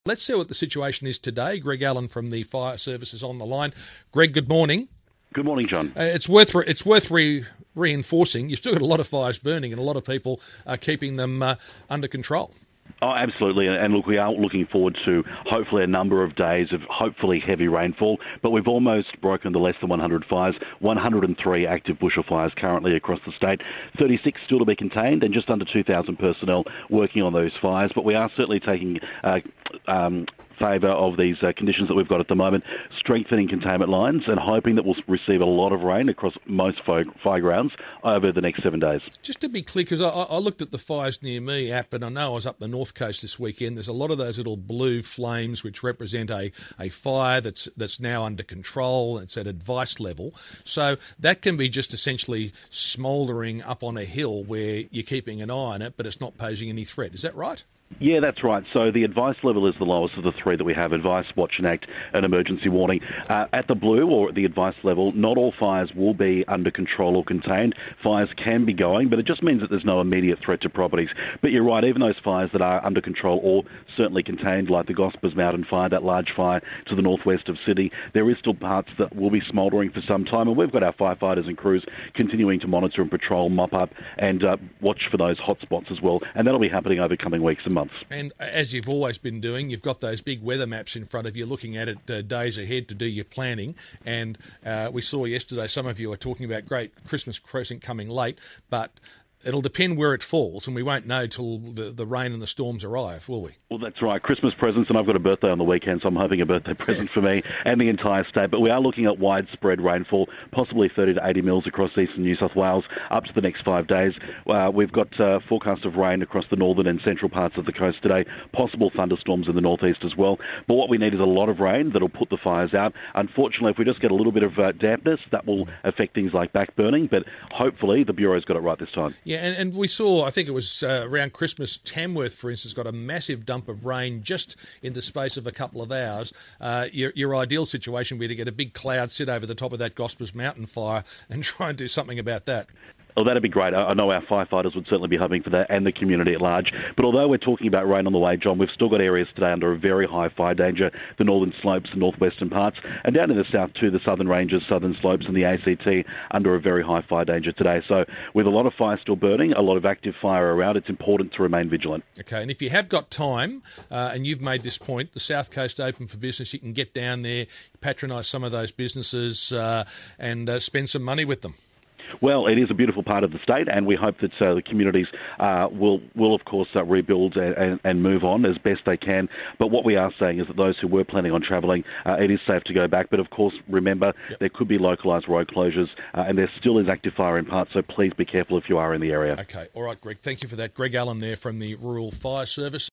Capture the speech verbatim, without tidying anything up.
Let's see what the situation is today. Greg Allen from the Fire Service is on the line. Greg, good morning. Good morning, John. Uh, it's worth re- it's worth re- reinforcing. You've still got a lot of fires burning, and a lot of people are keeping them uh, under control. Oh, absolutely. And look, we are looking forward to hopefully a number of days of hopefully heavy rainfall, but we've almost broken the less than one hundred fires, one hundred three active bushfires currently across the state, thirty-six still to be contained, and just under two thousand personnel working on those fires. But we are certainly taking uh, um, favour of these uh, conditions that we've got at the moment, strengthening containment lines and hoping that we'll receive a lot of rain across most fire, fire grounds over the next seven days. Just to be clear, because I, I looked at the Fires Near Me app, and I know I was up the North Coast this weekend. There's a lot of those little blue flames which represent a, a fire that's that's now under control. It's at advice level. So that can be just essentially smouldering up on a hill where you're keeping an eye on it, but it's not posing any threat. Is that right? Yeah, that's right. So the advice level is the lowest of the three that we have: advice, watch and act, and emergency warning. Uh, at the blue, or at the advice level, not all fires will be under control or contained. Fires can be going, but it just means that there's no immediate threat to properties. But you're right, even those fires that are under control or certainly contained, like the Gospers Mountain fire, that large fire to the northwest of Sydney, there is still parts that will be smouldering for some time, and we've got our firefighters and crews continuing to monitor and patrol, mop up, and uh, watch for those hot spots as well, and that'll be happening over coming weeks and months. And as you've always been doing, you've got those big weather maps in front of you, looking at it uh, days ahead to do your planning. And uh, we saw yesterday some of you are talking about great Christmas present coming late, but it'll depend where it falls, and we won't know till the, the rain and the storms arrive, will we? Well, that's right. Christmas presents, and I've got a birthday on the weekend, so I'm hoping a birthday present for me and the entire state. But we are looking at widespread rainfall, possibly thirty to eighty mils across eastern New South Wales up to the next five days. Uh, we've got uh, forecast of rain across the northern and central parts of the coast today, possible thunderstorms in the northeast as well. But what we need is a lot of rain that'll put the fires out. Unfortunately, if we just get a little bit of uh, dampness, that will affect things like back burning, but hopefully the Bureau's got it right this time. Yeah, and, and we saw, I think it was uh, around Christmas, Tamworth, for instance, got a massive dump of rain just in the space of a couple of hours. Uh, your, your ideal situation would be to get a big cloud, sit over the top of that Gospers Mountain fire and try and do something about that. Oh, that'd be great. I know our firefighters would certainly be hoping for that, and the community at large. But although we're talking about rain on the way, John, we've still got areas today under a very high fire danger, the northern slopes and northwestern parts, and down in the south too, the southern ranges, southern slopes and the A C T under a very high fire danger today. So with a lot of fire still burning, a lot of active fire around, it's important to remain vigilant. Okay, and if you have got time, uh, and you've made this point, the South Coast open for business, you can get down there, patronise some of those businesses uh, and uh, spend some money with them. Well, it is a beautiful part of the state, and we hope that uh, the communities uh, will, will of course, uh, rebuild and, and move on as best they can. But what we are saying is that those who were planning on travelling, uh, it is safe to go back. But, of course, remember, yep. there could be localised road closures, uh, and there still is active fire in parts, so please be careful if you are in the area. Okay. All right, Greg. Thank you for that. Greg Allen there from the Rural Fire Service.